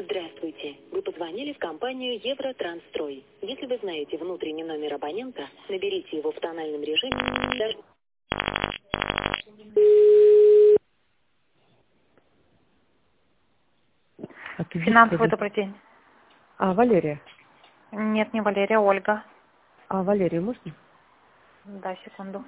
Здравствуйте. Вы позвонили в компанию Евротранстрой. Если вы знаете внутренний номер абонента, наберите его в тональном режиме. Финансовый, добрый день. Валерия. Нет, не Валерия, Ольга. Валерию можно? Да, секунду.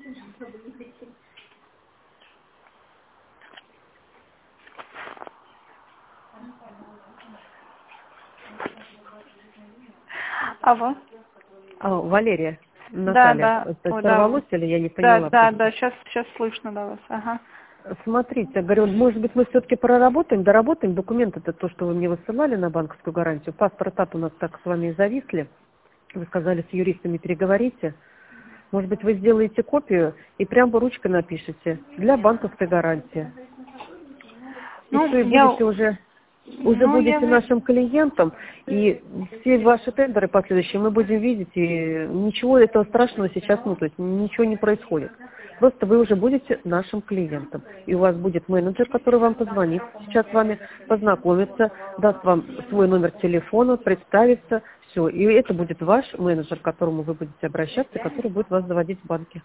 Алло. Валерия. Да, Наталья. да. Это Ой, сорвалось да. или я не поняла? Да, сейчас слышно до вас. Ага. Смотрите, говорю, может быть, мы все-таки доработаем документ, это то, что вы мне высылали на банковскую гарантию. Паспорт у нас так с вами и зависли. Вы сказали, с юристами переговорите. Может быть, вы сделаете копию и прямо ручкой напишите для банковской гарантии. И Ну, все, и будете уже будете нашим клиентом, и все ваши тендеры последующие мы будем видеть, и ничего этого страшного сейчас, то есть ничего не происходит. Просто вы уже будете нашим клиентом, и у вас будет менеджер, который вам позвонит, сейчас с вами познакомится, даст вам свой номер телефона, представится, все, и это будет ваш менеджер, к которому вы будете обращаться, который будет вас заводить в банке.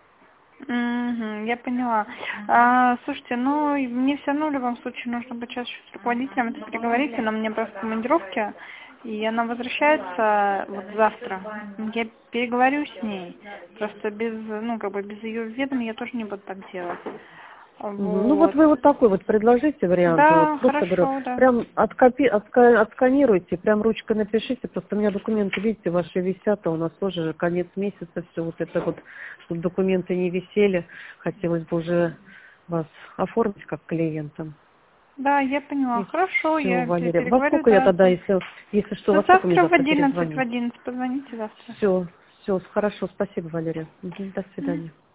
Я поняла. Слушайте, мне все равно в любом случае нужно быть сейчас с руководителем, это переговорить, она мне просто в командировке, и она возвращается вот завтра. Я переговорю с ней, просто без ее ведома я тоже не буду так делать. Ну вот вы вот такой вот предложите вариант. Да, Просто хорошо, говорю, да. прям отсканируйте, прям ручкой напишите. Просто у меня документы, видите, ваши висят, а у нас тоже конец месяца, все вот это вот, чтобы документы не висели. Хотелось бы уже вас оформить как клиентом. Да, я поняла. И Хорошо, все, я Валерия. Во переговорю, сколько я да. тогда, если что, Да во сколько мне завтра в завтра 11 перезвонить? позвоните завтра. Все, хорошо, спасибо, Валерия. До свидания.